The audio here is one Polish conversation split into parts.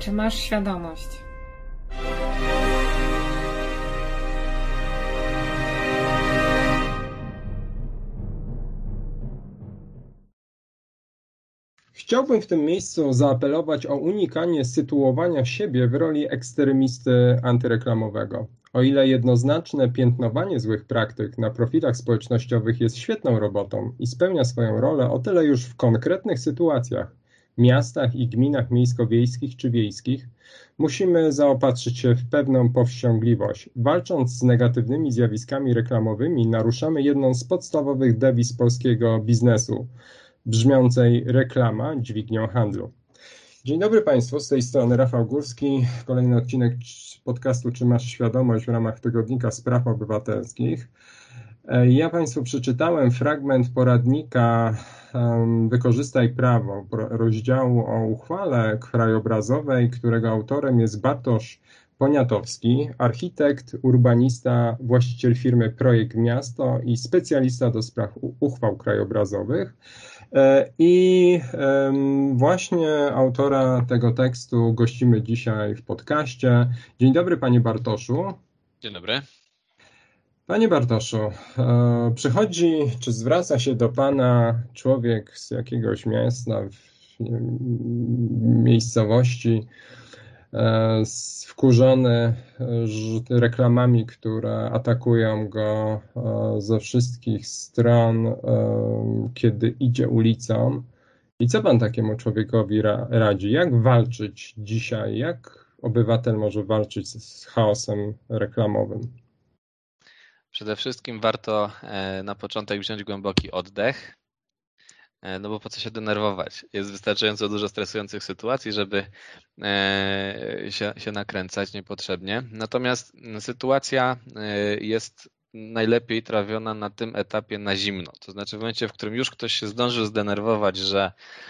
Czy masz świadomość? Chciałbym w tym miejscu zaapelować o unikanie sytuowania siebie w roli ekstremisty antyreklamowego. O ile jednoznaczne piętnowanie złych praktyk na profilach społecznościowych jest świetną robotą i spełnia swoją rolę, o tyle już w konkretnych sytuacjach, miastach i gminach miejsko-wiejskich czy wiejskich, musimy zaopatrzyć się w pewną powściągliwość. Walcząc z negatywnymi zjawiskami reklamowymi, naruszamy jedną z podstawowych dewiz polskiego biznesu, brzmiącej reklama dźwignią handlu. Dzień dobry Państwu, z tej strony Rafał Górski. Kolejny odcinek podcastu Czy masz świadomość w ramach tygodnika Spraw Obywatelskich. Ja Państwu przeczytałem fragment poradnika Wykorzystaj prawo, rozdziału o uchwale krajobrazowej, którego autorem jest Bartosz Poniatowski, architekt, urbanista, właściciel firmy Projekt Miasto i specjalista do spraw uchwał krajobrazowych. I właśnie autora tego tekstu gościmy dzisiaj w podcaście. Dzień dobry Panie Bartoszu. Dzień dobry. Panie Bartoszu, przychodzi czy zwraca się do Pana człowiek z jakiegoś miasta, miejscowości, wkurzony reklamami, które atakują go ze wszystkich stron, kiedy idzie ulicą. I co Pan takiemu człowiekowi radzi? Jak walczyć dzisiaj? Jak obywatel może walczyć z chaosem reklamowym? Przede wszystkim warto na początek wziąć głęboki oddech, no bo po co się denerwować? Jest wystarczająco dużo stresujących sytuacji, żeby się nakręcać niepotrzebnie. Natomiast sytuacja jest najlepiej trawiona na tym etapie na zimno. To znaczy w momencie, w którym już ktoś się zdążył zdenerwować, że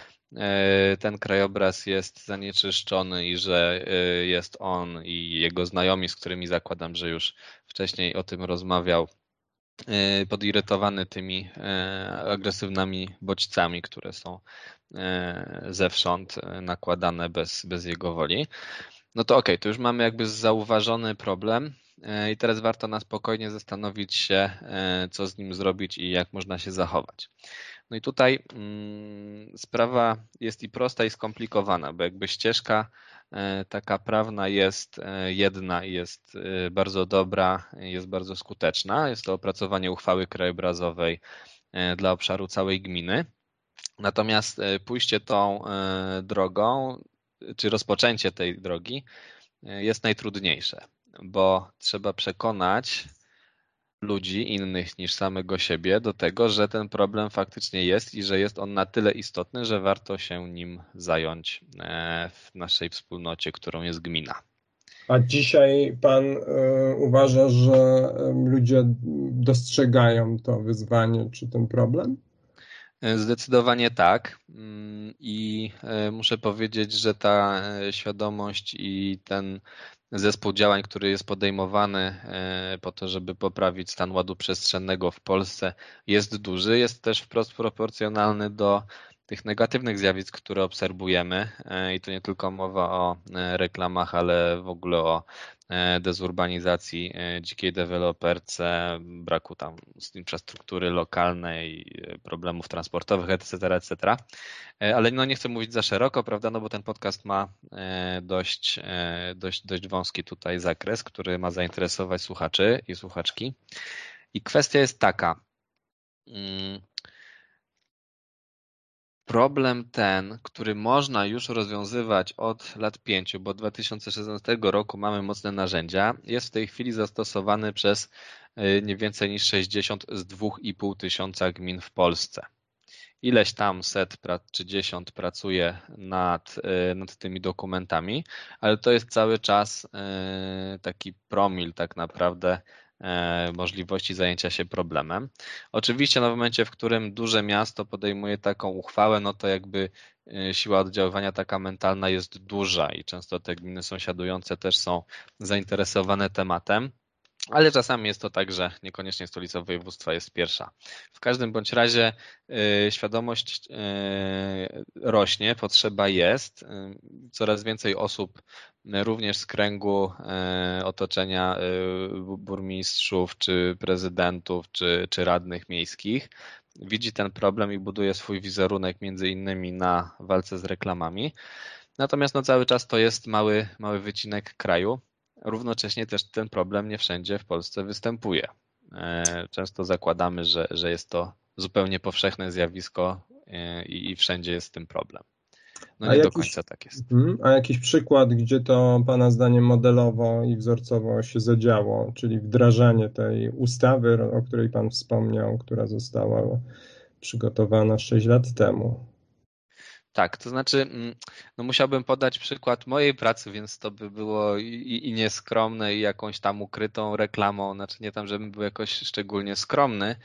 ten krajobraz jest zanieczyszczony i że jest on i jego znajomi, z którymi zakładam, że już wcześniej o tym rozmawiał, podirytowany tymi agresywnymi bodźcami, które są zewsząd nakładane bez jego woli, no to okej, to już mamy jakby zauważony problem i teraz warto na spokojnie zastanowić się, co z nim zrobić i jak można się zachować. No i tutaj sprawa jest i prosta, i skomplikowana, bo jakby ścieżka taka prawna jest jedna i jest bardzo dobra, jest bardzo skuteczna. Jest to opracowanie uchwały krajobrazowej dla obszaru całej gminy. Natomiast pójście tą drogą, czy rozpoczęcie tej drogi jest najtrudniejsze, bo trzeba przekonać ludzi innych niż samego siebie do tego, że ten problem faktycznie jest i że jest on na tyle istotny, że warto się nim zająć w naszej wspólnocie, którą jest gmina. A dzisiaj Pan uważa, że ludzie dostrzegają to wyzwanie czy ten problem? Zdecydowanie tak i muszę powiedzieć, że ta świadomość i ten zespół działań, który jest podejmowany po to, żeby poprawić stan ładu przestrzennego w Polsce, jest duży, jest też wprost proporcjonalny do tych negatywnych zjawisk, które obserwujemy i to nie tylko mowa o reklamach, ale w ogóle o dezurbanizacji, dzikiej deweloperce, braku tam infrastruktury lokalnej, problemów transportowych, etc., etc. Ale no nie chcę mówić za szeroko, prawda, no bo ten podcast ma dość wąski tutaj zakres, który ma zainteresować słuchaczy i słuchaczki. I kwestia jest taka. Problem ten, który można już rozwiązywać od lat 5, bo od 2016 roku mamy mocne narzędzia, jest w tej chwili zastosowany przez nie więcej niż 60 z 2,5 tysiąca gmin w Polsce. Ileś tam set czy 10 pracuje nad tymi dokumentami, ale to jest cały czas taki promil tak naprawdę możliwości zajęcia się problemem. Oczywiście w momencie, w którym duże miasto podejmuje taką uchwałę, no to jakby siła oddziaływania taka mentalna jest duża i często te gminy sąsiadujące też są zainteresowane tematem. ale czasami jest to tak, że niekoniecznie stolica województwa jest pierwsza. W każdym bądź razie świadomość rośnie, potrzeba jest. Coraz więcej osób, również z kręgu otoczenia burmistrzów, czy prezydentów, czy radnych miejskich, widzi ten problem i buduje swój wizerunek między innymi na walce z reklamami. Natomiast cały czas to jest mały wycinek kraju. Równocześnie też ten problem nie wszędzie w Polsce występuje. Często zakładamy, że jest to zupełnie powszechne zjawisko i wszędzie jest z tym problem. Nie do końca tak jest. A jakiś przykład, gdzie to Pana zdaniem modelowo i wzorcowo się zadziało, czyli wdrażanie tej ustawy, o której Pan wspomniał, która została przygotowana 6 lat temu? Tak, to znaczy musiałbym podać przykład mojej pracy, więc to by było i nieskromne, i jakąś tam ukrytą reklamą, znaczy nie tam, żebym był jakoś szczególnie skromny,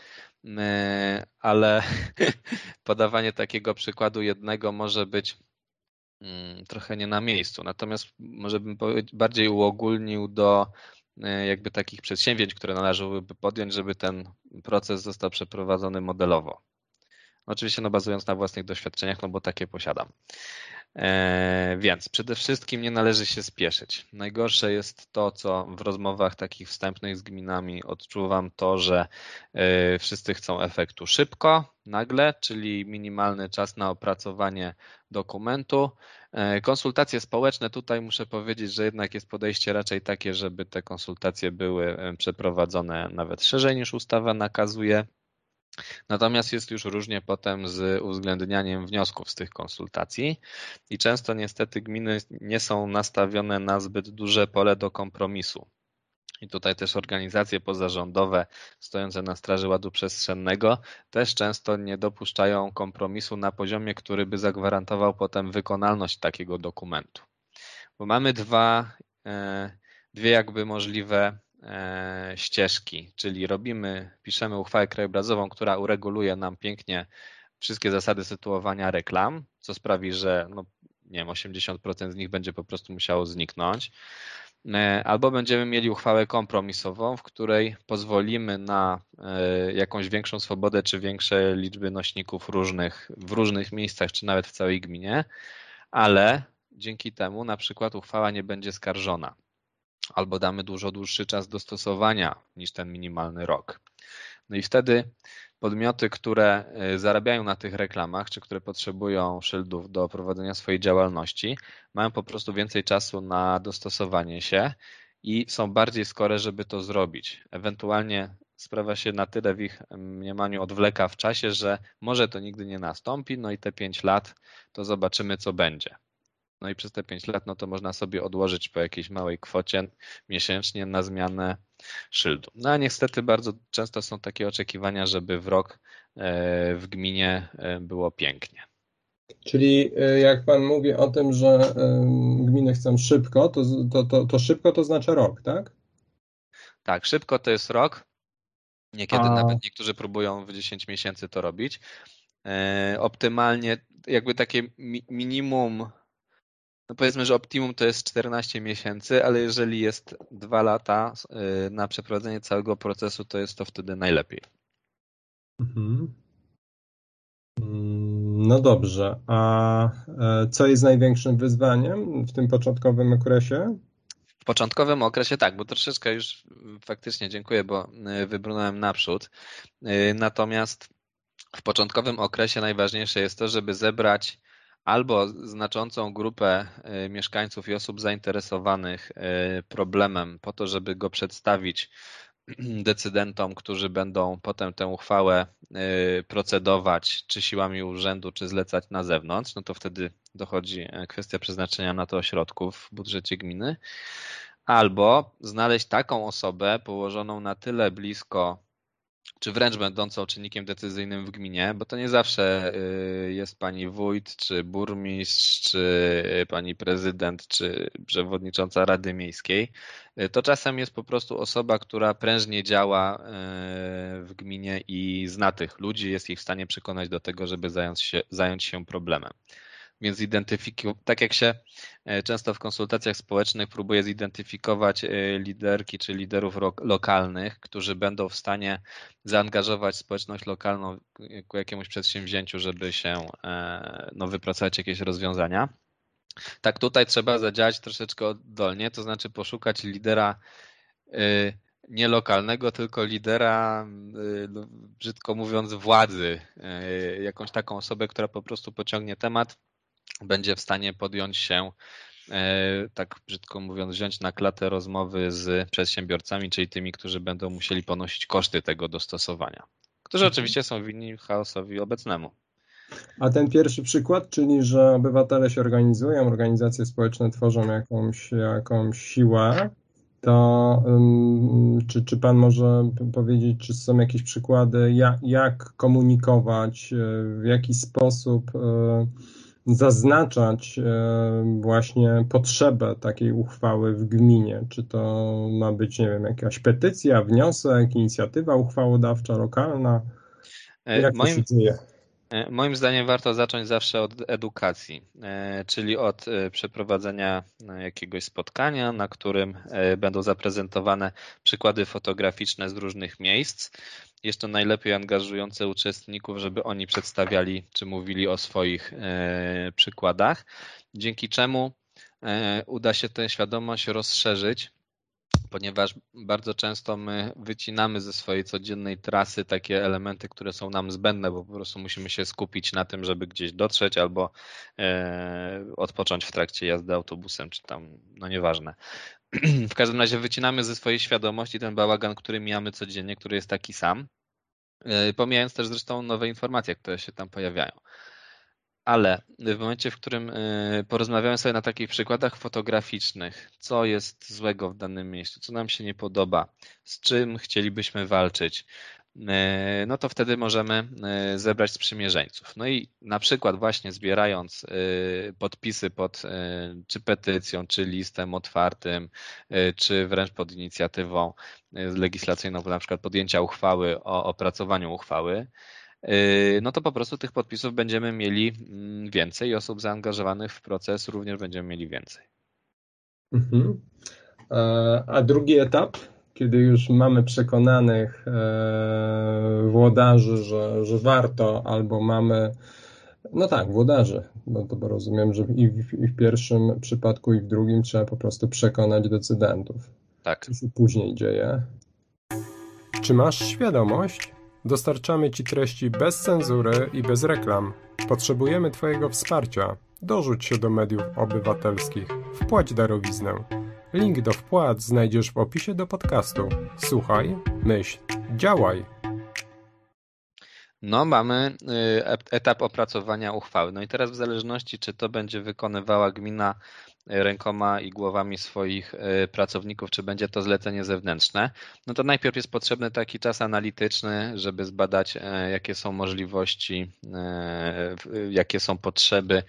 ale podawanie takiego przykładu jednego może być trochę nie na miejscu. Natomiast może bym bardziej uogólnił do jakby takich przedsięwzięć, które należałoby podjąć, żeby ten proces został przeprowadzony modelowo. Oczywiście bazując na własnych doświadczeniach, bo takie posiadam. Więc przede wszystkim nie należy się spieszyć. Najgorsze jest to, co w rozmowach takich wstępnych z gminami odczuwam, to, że wszyscy chcą efektu szybko, nagle, czyli minimalny czas na opracowanie dokumentu. Konsultacje społeczne, tutaj muszę powiedzieć, że jednak jest podejście raczej takie, żeby te konsultacje były przeprowadzone nawet szerzej niż ustawa nakazuje. Natomiast jest już różnie potem z uwzględnianiem wniosków z tych konsultacji i często niestety gminy nie są nastawione na zbyt duże pole do kompromisu. I tutaj też organizacje pozarządowe stojące na straży ładu przestrzennego też często nie dopuszczają kompromisu na poziomie, który by zagwarantował potem wykonalność takiego dokumentu. Bo mamy dwie jakby możliwe ścieżki, czyli piszemy uchwałę krajobrazową, która ureguluje nam pięknie wszystkie zasady sytuowania reklam, co sprawi, że 80% z nich będzie po prostu musiało zniknąć. Albo będziemy mieli uchwałę kompromisową, w której pozwolimy na jakąś większą swobodę, czy większe liczby nośników w różnych miejscach, czy nawet w całej gminie, ale dzięki temu na przykład uchwała nie będzie skarżona. Albo damy dużo dłuższy czas dostosowania niż ten minimalny rok. I wtedy podmioty, które zarabiają na tych reklamach, czy które potrzebują szyldów do prowadzenia swojej działalności, mają po prostu więcej czasu na dostosowanie się i są bardziej skore, żeby to zrobić. Ewentualnie sprawa się na tyle w ich mniemaniu odwleka w czasie, że może to nigdy nie nastąpi, i te 5 lat to zobaczymy, co będzie. I przez te 5 lat to można sobie odłożyć po jakiejś małej kwocie miesięcznie na zmianę szyldu. A niestety bardzo często są takie oczekiwania, żeby w rok w gminie było pięknie. Czyli jak Pan mówi o tym, że gminy chcą szybko, to szybko to znaczy rok, tak? Tak, szybko to jest rok. Niekiedy nawet niektórzy próbują w 10 miesięcy to robić. Optymalnie jakby takie minimum, powiedzmy, że optimum to jest 14 miesięcy, ale jeżeli jest 2 lata na przeprowadzenie całego procesu, to jest to wtedy najlepiej. Mhm. No dobrze, a co jest największym wyzwaniem w tym początkowym okresie? W początkowym okresie tak, bo troszeczkę już faktycznie dziękuję, bo wybrnąłem naprzód. Natomiast w początkowym okresie najważniejsze jest to, żeby zebrać albo znaczącą grupę mieszkańców i osób zainteresowanych problemem po to, żeby go przedstawić decydentom, którzy będą potem tę uchwałę procedować, czy siłami urzędu, czy zlecać na zewnątrz, to wtedy dochodzi kwestia przeznaczenia na to środków w budżecie gminy, albo znaleźć taką osobę położoną na tyle blisko, czy wręcz będącą czynnikiem decyzyjnym w gminie, bo to nie zawsze jest pani wójt, czy burmistrz, czy pani prezydent, czy przewodnicząca Rady Miejskiej. To czasem jest po prostu osoba, która prężnie działa w gminie i zna tych ludzi, jest ich w stanie przekonać do tego, żeby zająć się problemem. Więc tak jak się często w konsultacjach społecznych próbuje zidentyfikować liderki czy liderów lokalnych, którzy będą w stanie zaangażować społeczność lokalną ku jakiemuś przedsięwzięciu, żeby się wypracować jakieś rozwiązania. Tak tutaj trzeba zadziałać troszeczkę oddolnie, to znaczy poszukać lidera nie lokalnego, tylko lidera, brzydko mówiąc, władzy. Jakąś taką osobę, która po prostu pociągnie temat, będzie w stanie podjąć się, tak brzydko mówiąc, wziąć na klatę rozmowy z przedsiębiorcami, czyli tymi, którzy będą musieli ponosić koszty tego dostosowania, którzy oczywiście są winni chaosowi obecnemu. A ten pierwszy przykład, czyli że obywatele się organizują, organizacje społeczne tworzą jakąś siłę, to czy Pan może powiedzieć, czy są jakieś przykłady, jak komunikować, w jaki sposób zaznaczać właśnie potrzebę takiej uchwały w gminie? Czy to ma być, nie wiem, jakaś petycja, wniosek, inicjatywa uchwałodawcza lokalna? Jak to się dzieje? Moim zdaniem warto zacząć zawsze od edukacji, czyli od przeprowadzenia jakiegoś spotkania, na którym będą zaprezentowane przykłady fotograficzne z różnych miejsc. Jest to najlepiej angażujące uczestników, żeby oni przedstawiali czy mówili o swoich przykładach, dzięki czemu uda się tę świadomość rozszerzyć, ponieważ bardzo często my wycinamy ze swojej codziennej trasy takie elementy, które są nam zbędne, bo po prostu musimy się skupić na tym, żeby gdzieś dotrzeć albo odpocząć w trakcie jazdy autobusem, czy tam, no nieważne. W każdym razie wycinamy ze swojej świadomości ten bałagan, który mijamy codziennie, który jest taki sam, pomijając też zresztą nowe informacje, które się tam pojawiają. Ale w momencie, w którym porozmawiamy sobie na takich przykładach fotograficznych, co jest złego w danym miejscu, co nam się nie podoba, z czym chcielibyśmy walczyć, no to wtedy możemy zebrać sprzymierzeńców. No i na przykład właśnie zbierając podpisy pod czy petycją, czy listem otwartym, czy wręcz pod inicjatywą legislacyjną, na przykład podjęcia uchwały o opracowaniu uchwały, no to po prostu tych podpisów będziemy mieli więcej i osób zaangażowanych w proces również będziemy mieli więcej. Mhm. A drugi etap, kiedy już mamy przekonanych włodarzy, że warto, albo mamy, no tak, włodarzy, bo rozumiem, że i w pierwszym przypadku, i w drugim trzeba po prostu przekonać decydentów. Tak. Co się później dzieje? Czy masz świadomość? Dostarczamy Ci treści bez cenzury i bez reklam. Potrzebujemy Twojego wsparcia. Dorzuć się do mediów obywatelskich. Wpłać darowiznę. Link do wpłat znajdziesz w opisie do podcastu. Słuchaj, myśl, działaj. No, mamy etap opracowania uchwały. No i teraz w zależności, czy to będzie wykonywała gmina rękoma i głowami swoich pracowników, czy będzie to zlecenie zewnętrzne, no to najpierw jest potrzebny taki czas analityczny, żeby zbadać, jakie są możliwości, jakie są potrzeby,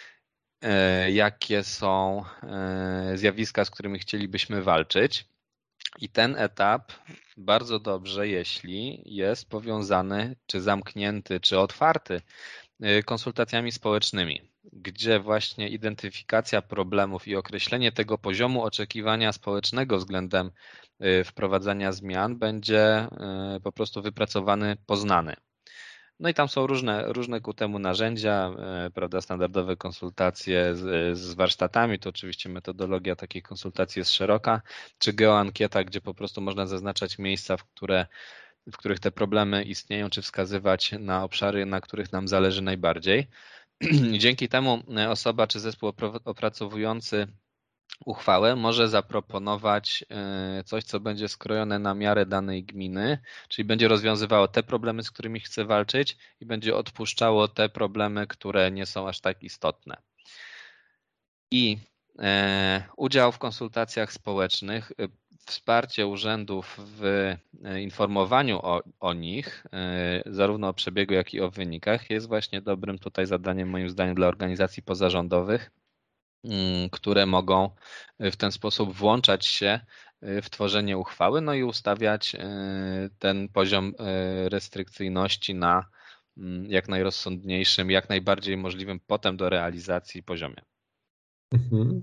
jakie są zjawiska, z którymi chcielibyśmy walczyć. I ten etap bardzo dobrze, jeśli jest powiązany, czy zamknięty, czy otwarty konsultacjami społecznymi, gdzie właśnie identyfikacja problemów i określenie tego poziomu oczekiwania społecznego względem wprowadzania zmian będzie po prostu wypracowany, poznany. No i tam są różne ku temu narzędzia, prawda, standardowe konsultacje z warsztatami, to oczywiście metodologia takiej konsultacji jest szeroka, czy geoankieta, gdzie po prostu można zaznaczać miejsca, w których te problemy istnieją, czy wskazywać na obszary, na których nam zależy najbardziej. Dzięki temu osoba czy zespół opracowujący uchwałę może zaproponować coś, co będzie skrojone na miarę danej gminy, czyli będzie rozwiązywało te problemy, z którymi chce walczyć i będzie odpuszczało te problemy, które nie są aż tak istotne. I udział w konsultacjach społecznych, wsparcie urzędów w informowaniu o nich, zarówno o przebiegu, jak i o wynikach, jest właśnie dobrym tutaj zadaniem, moim zdaniem, dla organizacji pozarządowych, które mogą w ten sposób włączać się w tworzenie uchwały, no i ustawiać ten poziom restrykcyjności na jak najrozsądniejszym, jak najbardziej możliwym potem do realizacji poziomie. Mhm.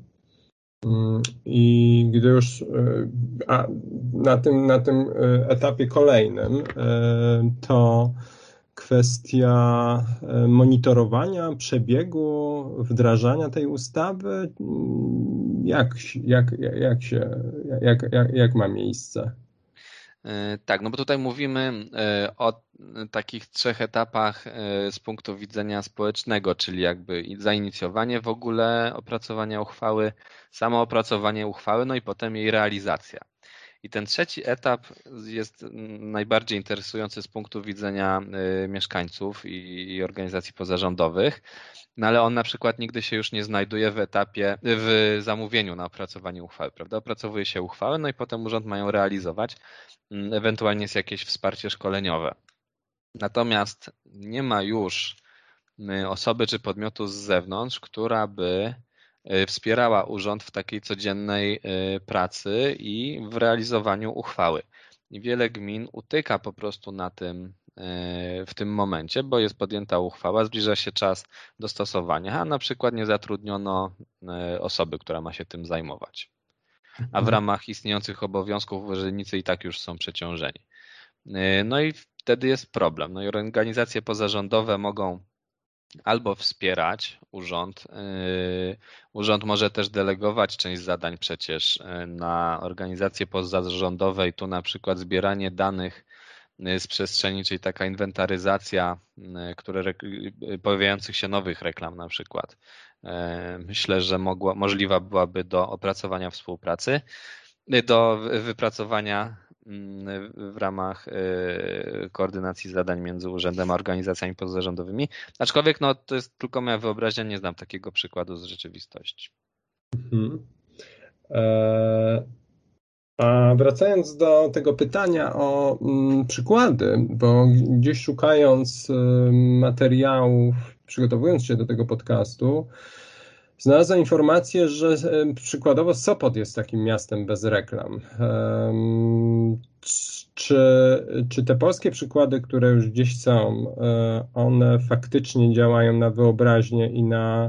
I gdy już na tym etapie kolejnym to kwestia monitorowania przebiegu wdrażania tej ustawy, jak ma miejsce? Tak, no bo tutaj mówimy o takich 3 etapach z punktu widzenia społecznego, czyli jakby zainicjowanie w ogóle opracowania uchwały, samo opracowanie uchwały, no i potem jej realizacja. I ten 3. etap jest najbardziej interesujący z punktu widzenia mieszkańców i organizacji pozarządowych, no ale on na przykład nigdy się już nie znajduje w zamówieniu na opracowanie uchwały, prawda? Opracowuje się uchwałę, no i potem urząd ma ją realizować, ewentualnie jest jakieś wsparcie szkoleniowe. Natomiast nie ma już osoby czy podmiotu z zewnątrz, która by wspierała urząd w takiej codziennej pracy i w realizowaniu uchwały. I wiele gmin utyka po prostu w tym momencie, bo jest podjęta uchwała, zbliża się czas dostosowania, a na przykład nie zatrudniono osoby, która ma się tym zajmować. A w ramach istniejących obowiązków urzędnicy i tak już są przeciążeni. No i wtedy jest problem. No i organizacje pozarządowe mogą albo wspierać urząd. Urząd może też delegować część zadań przecież na organizacje pozarządowe i tu na przykład zbieranie danych z przestrzeni, czyli taka inwentaryzacja pojawiających się nowych reklam na przykład. Myślę, że możliwa byłaby do opracowania współpracy, do wypracowania w ramach koordynacji zadań między urzędem a organizacjami pozarządowymi. Aczkolwiek no, to jest tylko moja wyobraźnia, nie znam takiego przykładu z rzeczywistości. Mhm. A wracając do tego pytania o przykłady, bo gdzieś szukając materiałów, przygotowując się do tego podcastu, znalazłem informację, że przykładowo Sopot jest takim miastem bez reklam. Czy te polskie przykłady, które już gdzieś są, one faktycznie działają na wyobraźnię i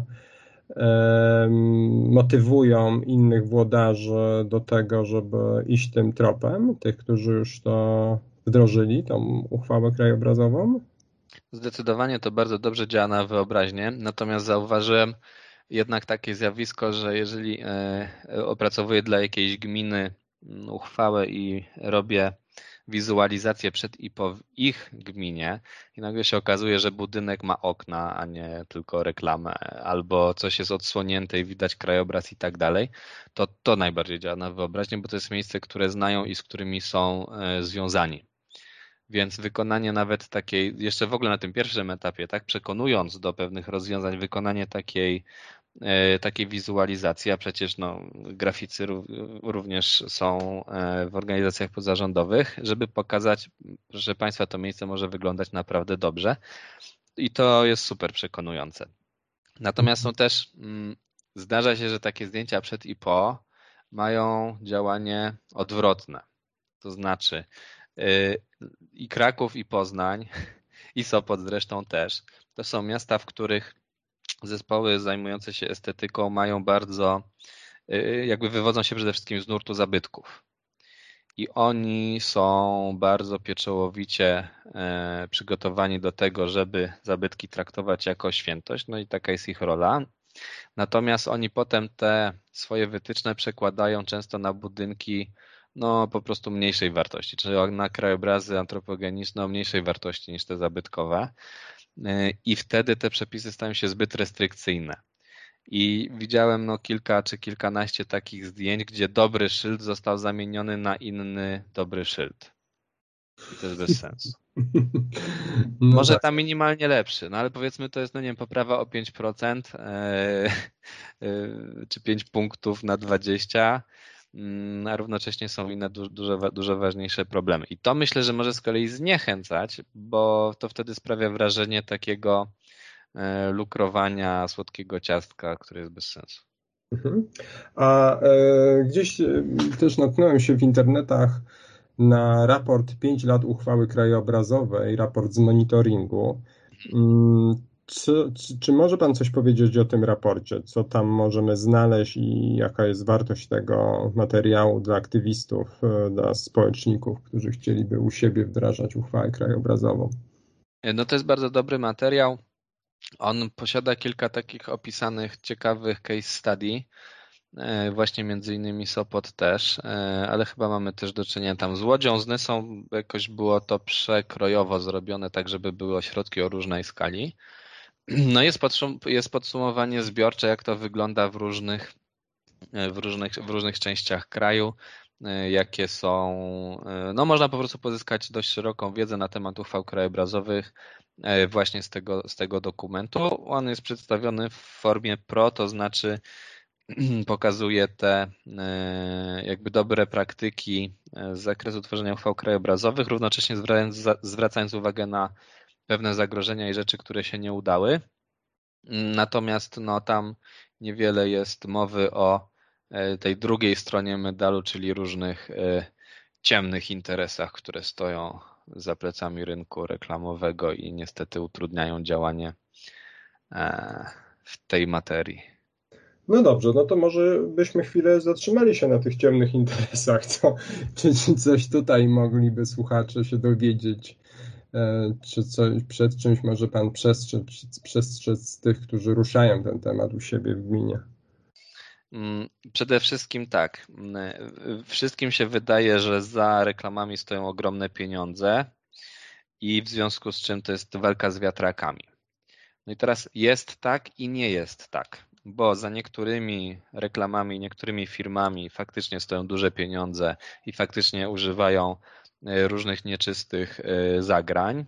motywują innych włodarzy do tego, żeby iść tym tropem, tych, którzy już to wdrożyli, tą uchwałę krajobrazową? Zdecydowanie to bardzo dobrze działa na wyobraźnię, natomiast zauważyłem jednak takie zjawisko, że jeżeli opracowuję dla jakiejś gminy uchwałę i robię wizualizację przed i po ich gminie i nagle się okazuje, że budynek ma okna, a nie tylko reklamę, albo coś jest odsłonięte i widać krajobraz i tak dalej, to najbardziej działa na wyobraźnię, bo to jest miejsce, które znają i z którymi są związani. Więc wykonanie nawet takiej, jeszcze w ogóle na tym pierwszym etapie, tak, przekonując do pewnych rozwiązań, wykonanie takiej wizualizacji, a przecież no, graficy również są w organizacjach pozarządowych, żeby pokazać, proszę Państwa, to miejsce może wyglądać naprawdę dobrze i to jest super przekonujące. Natomiast są też, zdarza się, że takie zdjęcia przed i po mają działanie odwrotne. To znaczy i Kraków, i Poznań, i Sopot zresztą też, to są miasta, w których zespoły zajmujące się estetyką mają bardzo, jakby wywodzą się przede wszystkim z nurtu zabytków. I oni są bardzo pieczołowicie przygotowani do tego, żeby zabytki traktować jako świętość, no i taka jest ich rola. Natomiast oni potem te swoje wytyczne przekładają często na budynki no po prostu mniejszej wartości, czyli na krajobrazy antropogeniczne o mniejszej wartości niż te zabytkowe. I wtedy te przepisy stają się zbyt restrykcyjne. I widziałem no kilka czy kilkanaście takich zdjęć, gdzie dobry szyld został zamieniony na inny dobry szyld. I to jest bez sensu. No Może tak. tam minimalnie lepszy, no ale powiedzmy to jest, no nie wiem, poprawa o 5% czy 5 punktów na 20, a równocześnie są inne dużo ważniejsze problemy. I to myślę, że może z kolei zniechęcać, bo to wtedy sprawia wrażenie takiego lukrowania słodkiego ciastka, które jest bez sensu. A gdzieś też natknąłem się w internetach na raport 5 lat uchwały krajobrazowej, raport z monitoringu. Czy może Pan coś powiedzieć o tym raporcie? Co tam możemy znaleźć i jaka jest wartość tego materiału dla aktywistów, dla społeczników, którzy chcieliby u siebie wdrażać uchwałę krajobrazową? No to jest bardzo dobry materiał. On posiada kilka takich opisanych ciekawych case study, właśnie między innymi Sopot też, ale chyba mamy też do czynienia tam z Łodzią, z Nysą, jakoś było to przekrojowo zrobione, tak żeby były ośrodki o różnej skali. No jest podsumowanie zbiorcze, jak to wygląda w różnych częściach kraju, jakie są, no można po prostu pozyskać dość szeroką wiedzę na temat uchwał krajobrazowych właśnie z tego dokumentu. On jest przedstawiony w formie pro, to znaczy pokazuje te jakby dobre praktyki z zakresu tworzenia uchwał krajobrazowych, równocześnie zwracając uwagę na pewne zagrożenia i rzeczy, które się nie udały. Natomiast no, tam niewiele jest mowy o tej drugiej stronie medalu, czyli różnych ciemnych interesach, które stoją za plecami rynku reklamowego i niestety utrudniają działanie w tej materii. No dobrze, no to może byśmy chwilę zatrzymali się na tych ciemnych interesach, czy coś tutaj mogliby słuchacze się dowiedzieć, czy coś, przed czymś może Pan przestrzec tych, którzy ruszają ten temat u siebie w gminie? Przede wszystkim tak. Wszystkim się wydaje, że za reklamami stoją ogromne pieniądze i w związku z czym to jest walka z wiatrakami. No i teraz jest tak i nie jest tak, bo za niektórymi reklamami, niektórymi firmami faktycznie stoją duże pieniądze i faktycznie używają różnych nieczystych zagrań,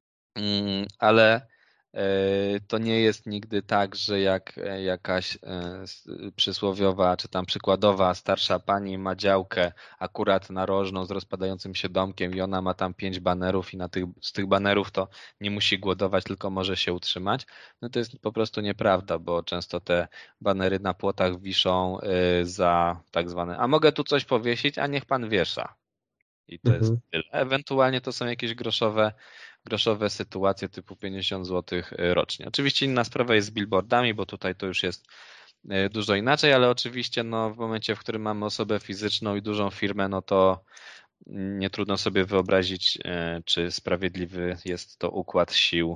ale to nie jest nigdy tak, że jak jakaś przysłowiowa czy tam przykładowa starsza pani ma działkę akurat narożną z rozpadającym się domkiem i ona ma tam 5 banerów i z tych banerów to nie musi głodować, tylko może się utrzymać. No to jest po prostu nieprawda, bo często te banery na płotach wiszą za tak zwane, a mogę tu coś powiesić, a niech pan wiesza. I to jest tyle. Ewentualnie to są jakieś groszowe sytuacje typu 50 zł rocznie. Oczywiście inna sprawa jest z billboardami, bo tutaj to już jest dużo inaczej, ale oczywiście no, w momencie, w którym mamy osobę fizyczną i dużą firmę, no to nie trudno sobie wyobrazić, czy sprawiedliwy jest to układ sił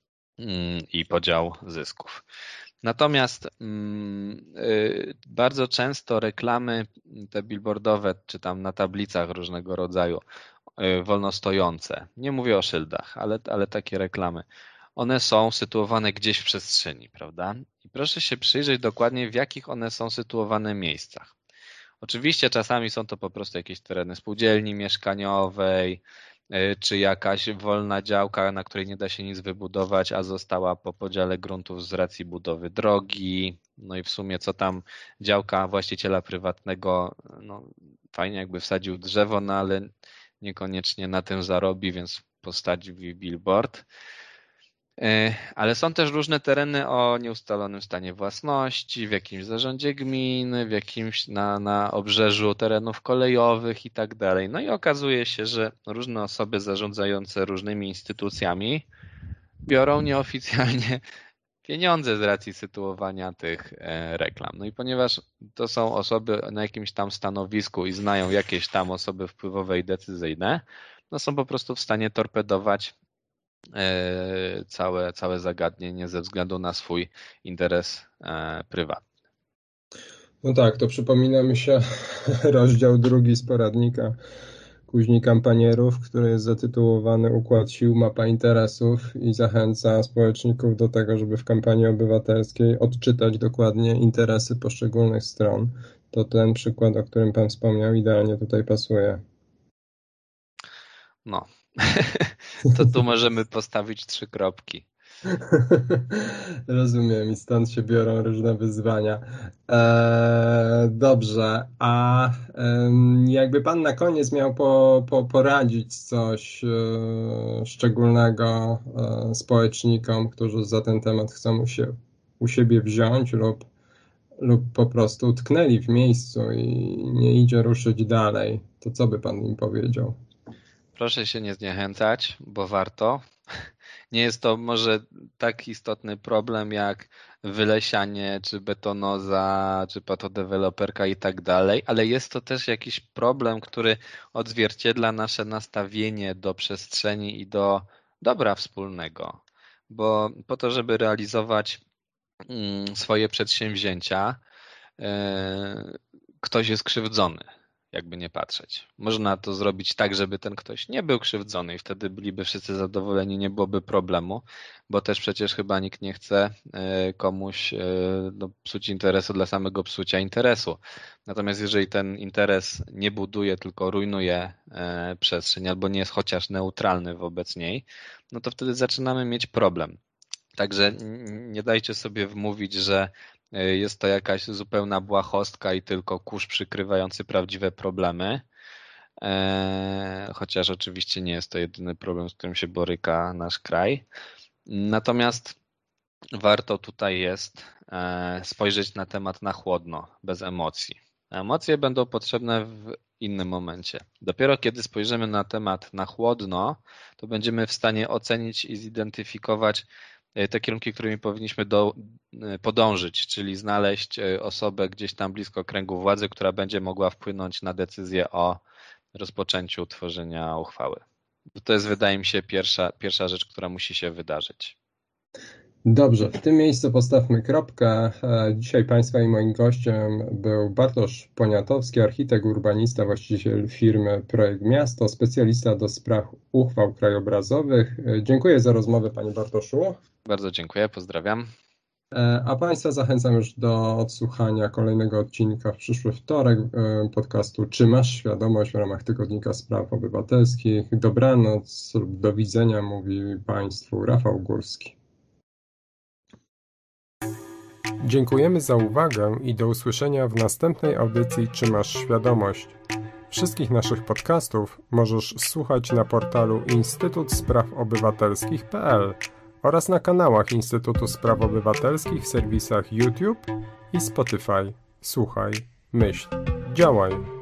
i podział zysków. Natomiast bardzo często reklamy te billboardowe, czy tam na tablicach różnego rodzaju, wolno stojące, nie mówię o szyldach, ale takie reklamy, one są sytuowane gdzieś w przestrzeni, prawda? I proszę się przyjrzeć dokładnie, w jakich one są sytuowane miejscach. Oczywiście czasami są to po prostu jakieś tereny spółdzielni mieszkaniowej, czy jakaś wolna działka, na której nie da się nic wybudować, a została po podziale gruntów z racji budowy drogi. No i w sumie co tam działka właściciela prywatnego, no fajnie jakby wsadził drzewo, no ale niekoniecznie na tym zarobi, więc postawi billboard. Ale są też różne tereny o nieustalonym stanie własności, w jakimś zarządzie gminy, w jakimś na obrzeżu terenów kolejowych i tak dalej. No i okazuje się, że różne osoby zarządzające różnymi instytucjami biorą nieoficjalnie pieniądze z racji sytuowania tych reklam. No i ponieważ to są osoby na jakimś tam stanowisku i znają jakieś tam osoby wpływowe i decyzyjne, no są po prostu w stanie torpedować całe zagadnienie ze względu na swój interes prywatny. No tak, to przypomina mi się rozdział 2 z poradnika Kuźni Kampanierów, który jest zatytułowany Układ sił, mapa interesów i zachęca społeczników do tego, żeby w kampanii obywatelskiej odczytać dokładnie interesy poszczególnych stron. To ten przykład, o którym Pan wspomniał, idealnie tutaj pasuje. No, to tu możemy postawić 3 kropki. Rozumiem i stąd się biorą różne wyzwania. Dobrze, a jakby Pan na koniec miał poradzić coś szczególnego społecznikom, którzy za ten temat chcą u siebie wziąć lub po prostu utknęli w miejscu i nie idzie ruszyć dalej, to co by Pan im powiedział? Proszę się nie zniechęcać, bo warto. Nie jest to może tak istotny problem jak wylesianie, czy betonoza, czy patodeweloperka i tak dalej, ale jest to też jakiś problem, który odzwierciedla nasze nastawienie do przestrzeni i do dobra wspólnego. Bo po to, żeby realizować swoje przedsięwzięcia, ktoś jest krzywdzony, jakby nie patrzeć. Można to zrobić tak, żeby ten ktoś nie był krzywdzony i wtedy byliby wszyscy zadowoleni, nie byłoby problemu, bo też przecież chyba nikt nie chce komuś psuć interesu dla samego psucia interesu. Natomiast jeżeli ten interes nie buduje, tylko rujnuje przestrzeń albo nie jest chociaż neutralny wobec niej, no to wtedy zaczynamy mieć problem. Także nie dajcie sobie wmówić, że jest to jakaś zupełna błahostka i tylko kurz przykrywający prawdziwe problemy, chociaż oczywiście nie jest to jedyny problem, z którym się boryka nasz kraj. Natomiast warto tutaj jest spojrzeć na temat na chłodno, bez emocji. Emocje będą potrzebne w innym momencie. Dopiero kiedy spojrzymy na temat na chłodno, to będziemy w stanie ocenić i zidentyfikować te kierunki, którymi powinniśmy podążyć, czyli znaleźć osobę gdzieś tam blisko kręgu władzy, która będzie mogła wpłynąć na decyzję o rozpoczęciu tworzenia uchwały. To jest, wydaje mi się, pierwsza rzecz, która musi się wydarzyć. Dobrze, w tym miejscu postawmy kropkę. Dzisiaj Państwa i moim gościem był Bartosz Poniatowski, architekt, urbanista, właściciel firmy Projekt Miasto, specjalista do spraw uchwał krajobrazowych. Dziękuję za rozmowę, Panie Bartoszu. Bardzo dziękuję, pozdrawiam. A Państwa zachęcam już do odsłuchania kolejnego odcinka w przyszły wtorek podcastu Czy masz świadomość w ramach Tygodnika Spraw Obywatelskich. Dobranoc lub do widzenia, mówi Państwu Rafał Górski. Dziękujemy za uwagę i do usłyszenia w następnej audycji Czy masz świadomość? Wszystkich naszych podcastów możesz słuchać na portalu instytutsprawoobywatelskich.pl oraz na kanałach Instytutu Spraw Obywatelskich w serwisach YouTube i Spotify. Słuchaj, myśl, działaj.